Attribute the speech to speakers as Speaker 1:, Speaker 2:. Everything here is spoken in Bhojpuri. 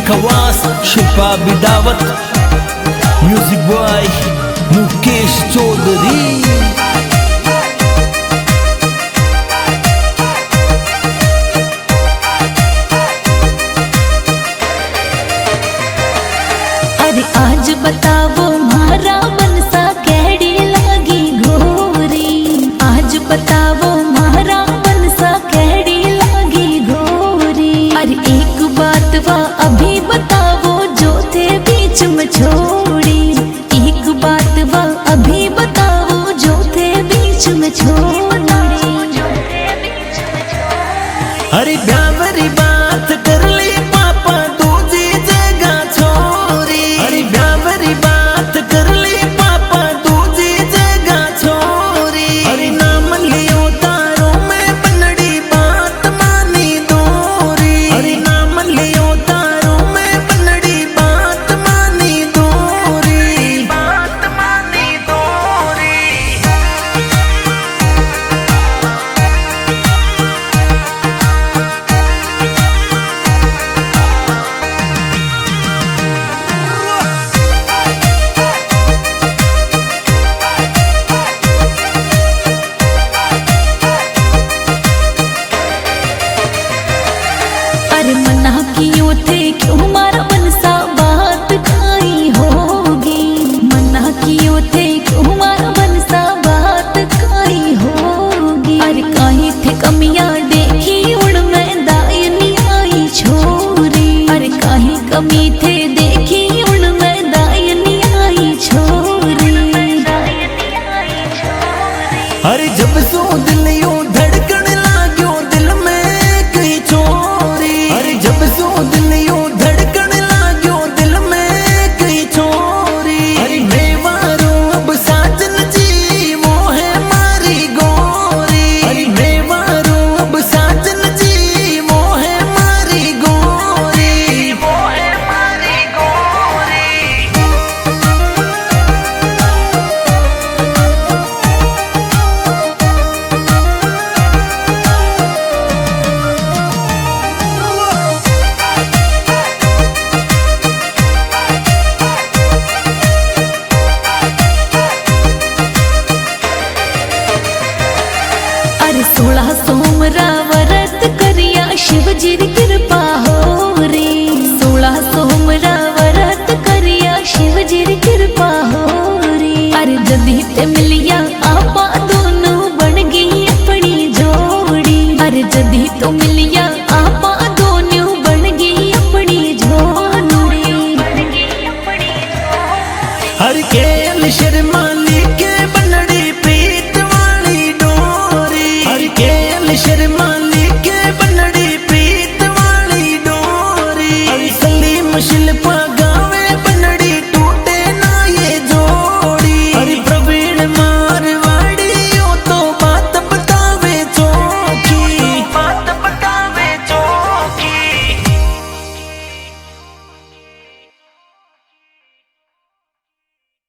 Speaker 1: Khawas Shilpa Bidawat, music by Mukesh Chaudhary.
Speaker 2: अरे आज बतावो मारा मनसा कैडी लागी घोरी, आज बतावो मारा मनसा कैडी लागी घोरी। अरे एक बात वा अभी बतावो जो थे बीच में छोड़ी, एक बात वा अभी बतावो जो थे बीच में छोड़ी।
Speaker 1: अरे ब्यावरी बात कर ले पापा दूजी जगह छोरी, अरे ब्यावरी बात कर ले पापा दूजी जगह छोरी। अरे नाम लियो तारो में बनड़ी बात मानी दोरी, अरे नाम लियो तारो में बनड़ी बात मानी दोरी, बात मानी दोरी।
Speaker 2: अरे मना कियो थे क्यों मारा मनसा बात काई होगी, मना कियो थे क्यों मारा मनसा बात काई होगी। अरे काई थे कमियां देखी उनमें दायनी आई छोरी, अरे काई कमी थे देखी उनमें दायनी आई छोरी।
Speaker 1: अरे जब सो दिल यूं धड़कन लाग्यो दिल में कहीं चोरी, अरे जब सो दिल यूं धड़कन लाग्यो दिल में कहीं चोरी। अरे मेवारो अब साजन जी वो है मारी गोरी, अरे मेवारो अब साजन जी वो है मारी गोरी, वो है मारी गोरी।
Speaker 2: अरे 16 सोमरा व्रत करिया शिव जी री कृपा हो रे, 16 सोमरा व्रत करिया शिव जी री कृपा हो रे। अरे जदी ते मिलिया आपा दोनों बन गई अपनी जोड़ी, अरे जदी तो मिलिया